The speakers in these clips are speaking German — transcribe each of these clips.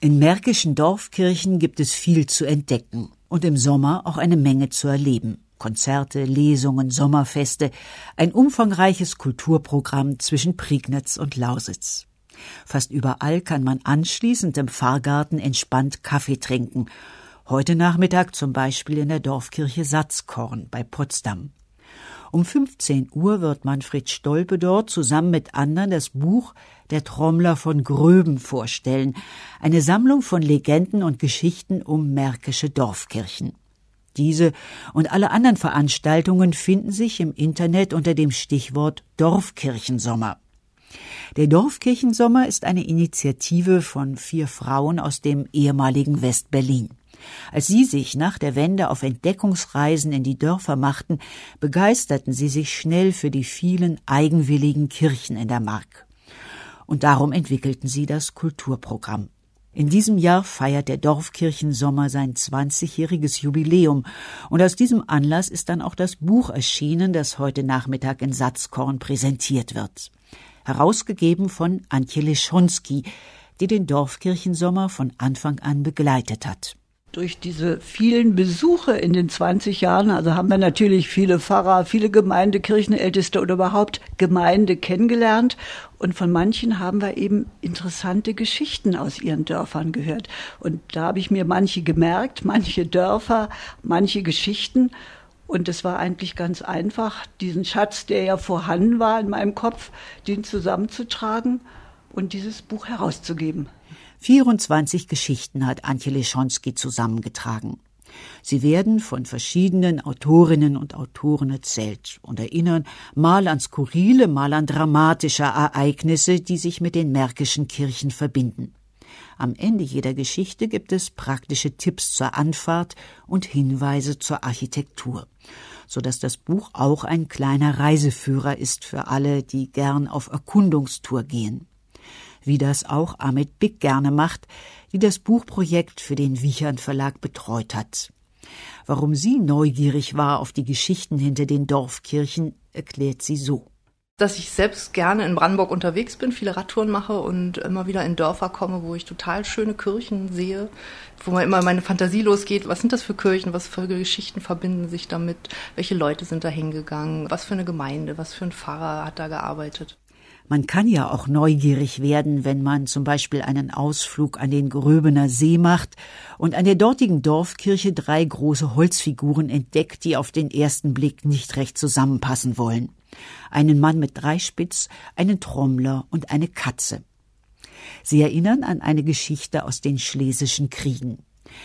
In märkischen Dorfkirchen gibt es viel zu entdecken und im Sommer auch eine Menge zu erleben. Konzerte, Lesungen, Sommerfeste, ein umfangreiches Kulturprogramm zwischen Prignitz und Lausitz. Fast überall kann man anschließend im Pfarrgarten entspannt Kaffee trinken. Heute Nachmittag zum Beispiel in der Dorfkirche Satzkorn bei Potsdam. Um 15 Uhr wird Manfred Stolpe dort zusammen mit anderen das Buch Der Trommler von Gröben vorstellen, eine Sammlung von Legenden und Geschichten um märkische Dorfkirchen. Diese und alle anderen Veranstaltungen finden sich im Internet unter dem Stichwort Dorfkirchensommer. Der Dorfkirchensommer ist eine Initiative von 4 Frauen aus dem ehemaligen West-Berlin. Als sie sich nach der Wende auf Entdeckungsreisen in die Dörfer machten, begeisterten sie sich schnell für die vielen eigenwilligen Kirchen in der Mark. Und darum entwickelten sie das Kulturprogramm. In diesem Jahr feiert der Dorfkirchensommer sein 20-jähriges Jubiläum und aus diesem Anlass ist dann auch das Buch erschienen, das heute Nachmittag in Satzkorn präsentiert wird. Herausgegeben von Antje Leschonski, die den Dorfkirchensommer von Anfang an begleitet hat. Durch diese vielen Besuche in den 20 Jahren, also haben wir natürlich viele Pfarrer, viele Gemeindekirchenälteste oder überhaupt Gemeinde kennengelernt. Und von manchen haben wir eben interessante Geschichten aus ihren Dörfern gehört. Und da habe ich mir manche gemerkt, manche Dörfer, manche Geschichten. Und es war eigentlich ganz einfach, diesen Schatz, der ja vorhanden war in meinem Kopf, den zusammenzutragen und dieses Buch herauszugeben. 24 Geschichten hat Antje Leschonski zusammengetragen. Sie werden von verschiedenen Autorinnen und Autoren erzählt und erinnern mal an skurrile, mal an dramatische Ereignisse, die sich mit den märkischen Kirchen verbinden. Am Ende jeder Geschichte gibt es praktische Tipps zur Anfahrt und Hinweise zur Architektur, sodass das Buch auch ein kleiner Reiseführer ist für alle, die gern auf Erkundungstour gehen. Wie das auch Amit Big gerne macht, die das Buchprojekt für den Wichern Verlag betreut hat. Warum sie neugierig war auf die Geschichten hinter den Dorfkirchen, erklärt sie so. Dass ich selbst gerne in Brandenburg unterwegs bin, viele Radtouren mache und immer wieder in Dörfer komme, wo ich total schöne Kirchen sehe, wo man immer meine Fantasie losgeht, was sind das für Kirchen, was für Geschichten verbinden sich damit, welche Leute sind da hingegangen, was für eine Gemeinde, was für ein Pfarrer hat da gearbeitet. Man kann ja auch neugierig werden, wenn man zum Beispiel einen Ausflug an den Gröbener See macht und an der dortigen Dorfkirche 3 große Holzfiguren entdeckt, die auf den ersten Blick nicht recht zusammenpassen wollen. Einen Mann mit Dreispitz, einen Trommler und eine Katze. Sie erinnern an eine Geschichte aus den Schlesischen Kriegen.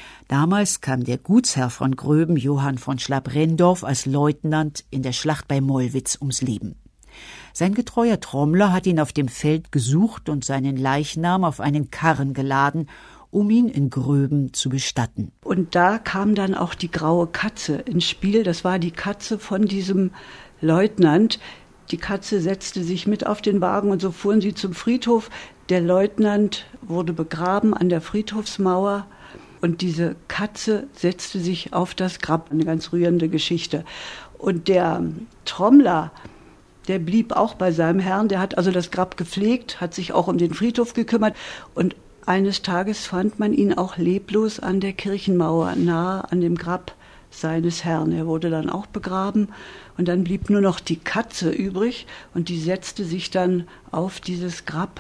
Damals kam der Gutsherr von Gröben, Johann von Schlabrendorf, als Leutnant in der Schlacht bei Mollwitz ums Leben. Sein getreuer Trommler hat ihn auf dem Feld gesucht und seinen Leichnam auf einen Karren geladen, um ihn in Gröben zu bestatten. Und da kam dann auch die graue Katze ins Spiel. Das war die Katze von diesem Leutnant. Die Katze setzte sich mit auf den Wagen und so fuhren sie zum Friedhof. Der Leutnant wurde begraben an der Friedhofsmauer und diese Katze setzte sich auf das Grab. Eine ganz rührende Geschichte. Und der Trommler, der blieb auch bei seinem Herrn, der hat also das Grab gepflegt, hat sich auch um den Friedhof gekümmert und eines Tages fand man ihn auch leblos an der Kirchenmauer, nahe an dem Grab seines Herrn. Er wurde dann auch begraben und dann blieb nur noch die Katze übrig und die setzte sich dann auf dieses Grab,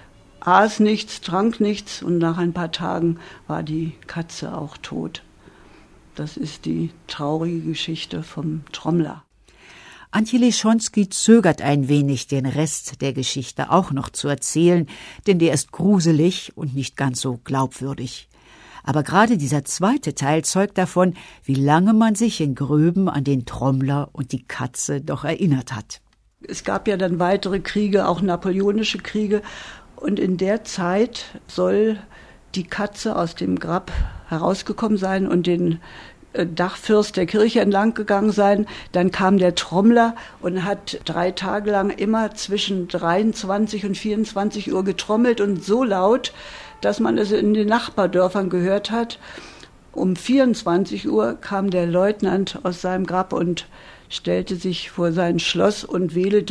aß nichts, trank nichts und nach ein paar Tagen war die Katze auch tot. Das ist die traurige Geschichte vom Trommler. Antje Leschonski zögert ein wenig, den Rest der Geschichte auch noch zu erzählen, denn der ist gruselig und nicht ganz so glaubwürdig. Aber gerade dieser zweite Teil zeugt davon, wie lange man sich in Gröben an den Trommler und die Katze doch erinnert hat. Es gab ja dann weitere Kriege, auch napoleonische Kriege, und in der Zeit soll die Katze aus dem Grab herausgekommen sein und den Dachfirst der Kirche entlang gegangen sein. Dann kam der Trommler und hat 3 Tage lang immer zwischen 23 und 24 Uhr getrommelt und so laut, dass man es in den Nachbardörfern gehört hat. Um 24 Uhr kam der Leutnant aus seinem Grab und stellte sich vor sein Schloss und wedelte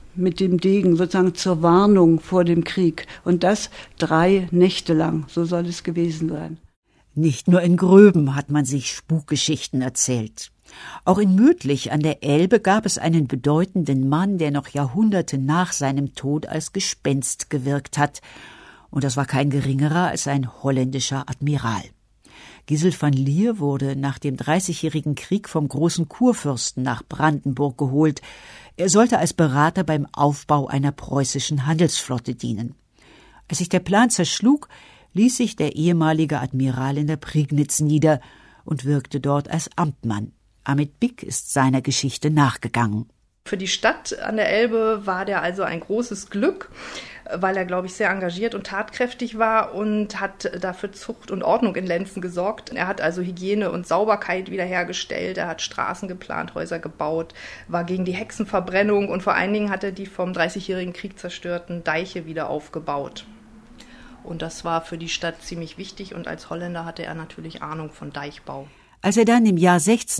mit dem Degen, sozusagen zur Warnung vor dem Krieg. Und das 3 Nächte lang, so soll es gewesen sein. Nicht nur in Gröben hat man sich Spukgeschichten erzählt. Auch in Mödlich an der Elbe gab es einen bedeutenden Mann, der noch Jahrhunderte nach seinem Tod als Gespenst gewirkt hat. Und das war kein geringerer als ein holländischer Admiral. Gisel van Lier wurde nach dem 30-jährigen Krieg vom großen Kurfürsten nach Brandenburg geholt. Er sollte als Berater beim Aufbau einer preußischen Handelsflotte dienen. Als sich der Plan zerschlug, ließ sich der ehemalige Admiral in der Prignitz nieder und wirkte dort als Amtmann. Amit Bick ist seiner Geschichte nachgegangen. Für die Stadt an der Elbe war der also ein großes Glück, weil er, glaube ich, sehr engagiert und tatkräftig war und hat dafür Zucht und Ordnung in Lenzen gesorgt. Er hat also Hygiene und Sauberkeit wiederhergestellt, er hat Straßen geplant, Häuser gebaut, war gegen die Hexenverbrennung und vor allen Dingen hat er die vom 30-jährigen Krieg zerstörten Deiche wieder aufgebaut. Und das war für die Stadt ziemlich wichtig und als Holländer hatte er natürlich Ahnung von Deichbau. Als er dann im Jahr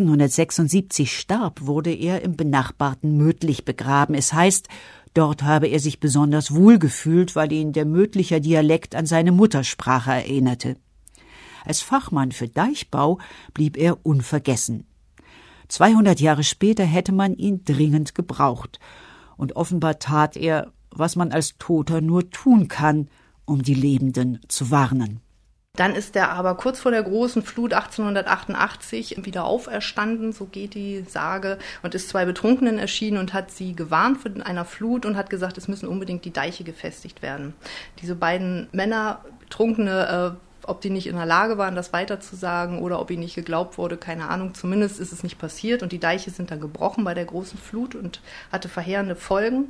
1676 starb, wurde er im benachbarten Mödlich begraben. Es heißt, dort habe er sich besonders wohl gefühlt, weil ihn der Mödlicher Dialekt an seine Muttersprache erinnerte. Als Fachmann für Deichbau blieb er unvergessen. 200 Jahre später hätte man ihn dringend gebraucht. Und offenbar tat er, was man als Toter nur tun kann, um die Lebenden zu warnen. Dann ist er aber kurz vor der großen Flut 1888 wieder auferstanden, so geht die Sage, und ist 2 Betrunkenen erschienen und hat sie gewarnt vor einer Flut und hat gesagt, es müssen unbedingt die Deiche gefestigt werden. Diese beiden Männer, Betrunkene, ob die nicht in der Lage waren, das weiterzusagen oder ob ihnen nicht geglaubt wurde, keine Ahnung. Zumindest ist es nicht passiert und die Deiche sind dann gebrochen bei der großen Flut und hatte verheerende Folgen.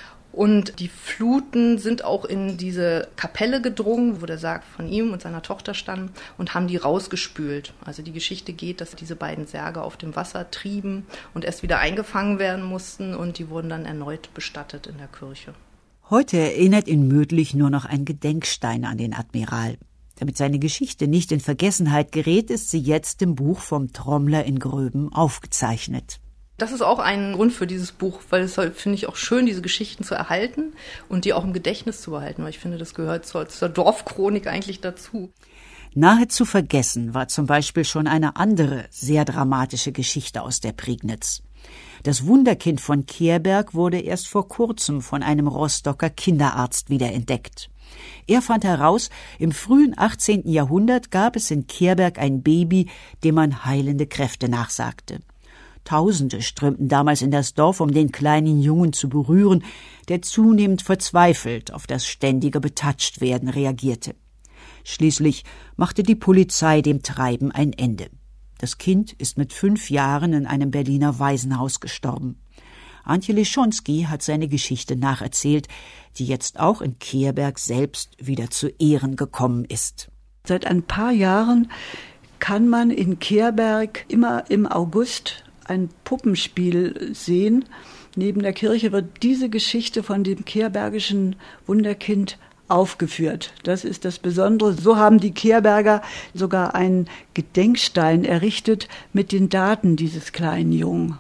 Und die Fluten sind auch in diese Kapelle gedrungen, wo der Sarg von ihm und seiner Tochter stand, und haben die rausgespült. Also die Geschichte geht, dass diese beiden Särge auf dem Wasser trieben und erst wieder eingefangen werden mussten und die wurden dann erneut bestattet in der Kirche. Heute erinnert in Mödlich nur noch ein Gedenkstein an den Admiral. Damit seine Geschichte nicht in Vergessenheit gerät, ist sie jetzt im Buch vom Trommler in Gröben aufgezeichnet. Das ist auch ein Grund für dieses Buch, weil es halt, finde ich, auch schön, diese Geschichten zu erhalten und die auch im Gedächtnis zu behalten, weil ich finde, das gehört zur Dorfchronik eigentlich dazu. Nahezu vergessen war zum Beispiel schon eine andere, sehr dramatische Geschichte aus der Prignitz. Das Wunderkind von Kehrberg wurde erst vor kurzem von einem Rostocker Kinderarzt wiederentdeckt. Er fand heraus, im frühen 18. Jahrhundert gab es in Kehrberg ein Baby, dem man heilende Kräfte nachsagte. Tausende strömten damals in das Dorf, um den kleinen Jungen zu berühren, der zunehmend verzweifelt auf das ständige Betatschtwerden reagierte. Schließlich machte die Polizei dem Treiben ein Ende. Das Kind ist mit 5 Jahren in einem Berliner Waisenhaus gestorben. Antje Leschonski hat seine Geschichte nacherzählt, die jetzt auch in Kehrberg selbst wieder zu Ehren gekommen ist. Seit ein paar Jahren kann man in Kehrberg immer im August ein Puppenspiel sehen. Neben der Kirche wird diese Geschichte von dem kehrbergischen Wunderkind aufgeführt. Das ist das Besondere. So haben die Kehrberger sogar einen Gedenkstein errichtet mit den Daten dieses kleinen Jungen.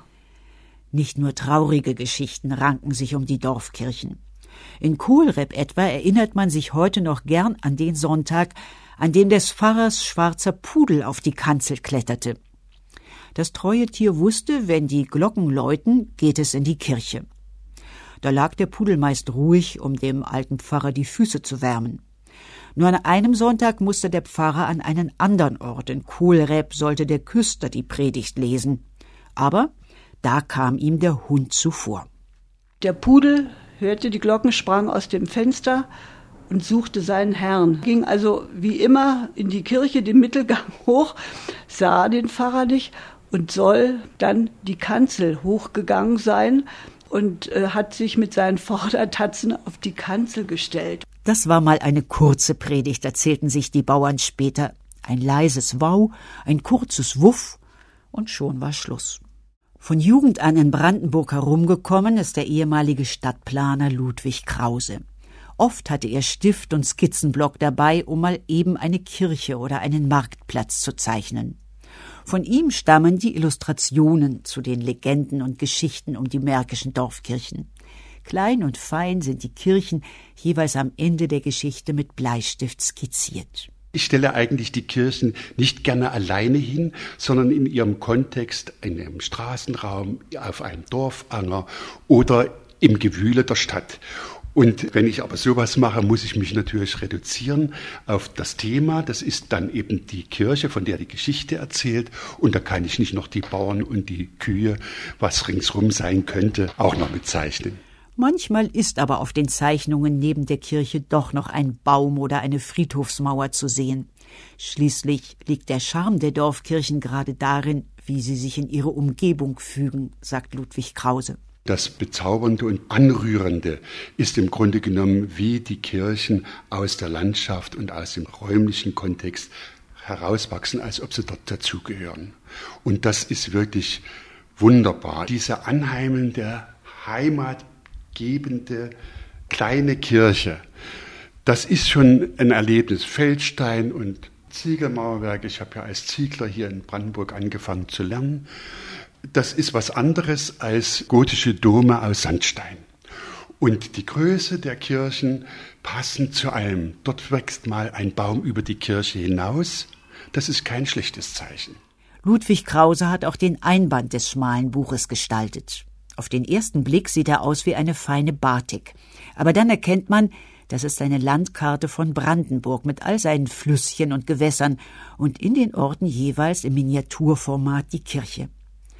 Nicht nur traurige Geschichten ranken sich um die Dorfkirchen. In Kohlrep etwa erinnert man sich heute noch gern an den Sonntag, an dem des Pfarrers schwarzer Pudel auf die Kanzel kletterte. Das treue Tier wusste, wenn die Glocken läuten, geht es in die Kirche. Da lag der Pudel meist ruhig, um dem alten Pfarrer die Füße zu wärmen. Nur an einem Sonntag musste der Pfarrer an einen anderen Ort. In Kohlrep sollte der Küster die Predigt lesen. Aber da kam ihm der Hund zuvor. Der Pudel hörte die Glocken, sprang aus dem Fenster und suchte seinen Herrn. Ging also wie immer in die Kirche, den Mittelgang hoch, sah den Pfarrer nicht und soll dann die Kanzel hochgegangen sein und hat sich mit seinen Vordertatzen auf die Kanzel gestellt. Das war mal eine kurze Predigt, erzählten sich die Bauern später. Ein leises Wow, ein kurzes Wuff und schon war Schluss. Von Jugend an in Brandenburg herumgekommen ist der ehemalige Stadtplaner Ludwig Krause. Oft hatte er Stift und Skizzenblock dabei, um mal eben eine Kirche oder einen Marktplatz zu zeichnen. Von ihm stammen die Illustrationen zu den Legenden und Geschichten um die märkischen Dorfkirchen. Klein und fein sind die Kirchen jeweils am Ende der Geschichte mit Bleistift skizziert. Ich stelle eigentlich die Kirchen nicht gerne alleine hin, sondern in ihrem Kontext, in einem Straßenraum, auf einem Dorfanger oder im Gewühle der Stadt. Und wenn ich aber sowas mache, muss ich mich natürlich reduzieren auf das Thema. Das ist dann eben die Kirche, von der die Geschichte erzählt. Und da kann ich nicht noch die Bauern und die Kühe, was ringsrum sein könnte, auch noch mitzeichnen. Manchmal ist aber auf den Zeichnungen neben der Kirche doch noch ein Baum oder eine Friedhofsmauer zu sehen. Schließlich liegt der Charme der Dorfkirchen gerade darin, wie sie sich in ihre Umgebung fügen, sagt Ludwig Krause. Das Bezaubernde und Anrührende ist im Grunde genommen, wie die Kirchen aus der Landschaft und aus dem räumlichen Kontext herauswachsen, als ob sie dort dazugehören. Und das ist wirklich wunderbar. Diese anheimelnde, heimatgebende kleine Kirche, das ist schon ein Erlebnis. Feldstein und Ziegelmauerwerk. Ich habe ja als Ziegler hier in Brandenburg angefangen zu lernen. Das ist was anderes als gotische Dome aus Sandstein. Und die Größe der Kirchen passen zu allem. Dort wächst mal ein Baum über die Kirche hinaus. Das ist kein schlechtes Zeichen. Ludwig Krause hat auch den Einband des schmalen Buches gestaltet. Auf den ersten Blick sieht er aus wie eine feine Batik. Aber dann erkennt man, das ist eine Landkarte von Brandenburg mit all seinen Flüsschen und Gewässern und in den Orten jeweils im Miniaturformat die Kirche.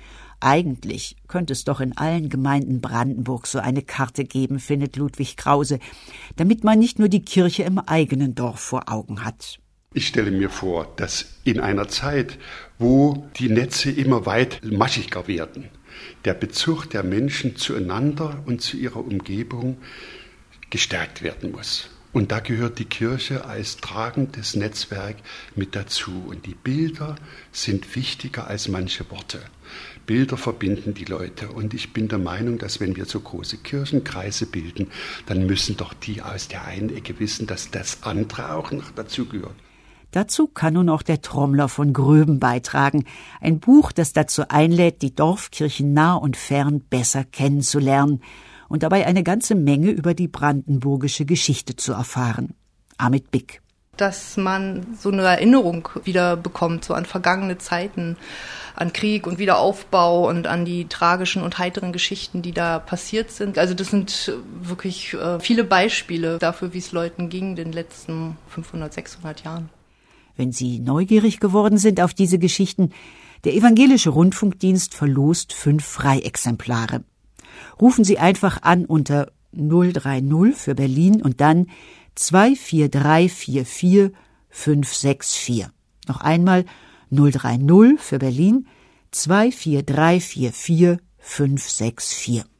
Eigentlich könnte es doch in allen Gemeinden Brandenburgs so eine Karte geben, findet Ludwig Krause, damit man nicht nur die Kirche im eigenen Dorf vor Augen hat. Ich stelle mir vor, dass in einer Zeit, wo die Netze immer weit maschiger werden, der Bezug der Menschen zueinander und zu ihrer Umgebung gestärkt werden muss. Und da gehört die Kirche als tragendes Netzwerk mit dazu. Und die Bilder sind wichtiger als manche Worte. Bilder verbinden die Leute. Und ich bin der Meinung, dass wenn wir so große Kirchenkreise bilden, dann müssen doch die aus der einen Ecke wissen, dass das andere auch noch dazugehört. Dazu kann nun auch der Trommler von Gröben beitragen. Ein Buch, das dazu einlädt, die Dorfkirchen nah und fern besser kennenzulernen und dabei eine ganze Menge über die brandenburgische Geschichte zu erfahren. Amit Bick. Dass man so eine Erinnerung wieder bekommt, so an vergangene Zeiten, an Krieg und Wiederaufbau und an die tragischen und heiteren Geschichten, die da passiert sind. Also das sind wirklich viele Beispiele dafür, wie es Leuten ging in den letzten 500, 600 Jahren. Wenn Sie neugierig geworden sind auf diese Geschichten, der Evangelische Rundfunkdienst verlost 5 Freiexemplare. Rufen Sie einfach an unter 030 für Berlin und dann 24344 564. Noch einmal 030 für Berlin 24344 564.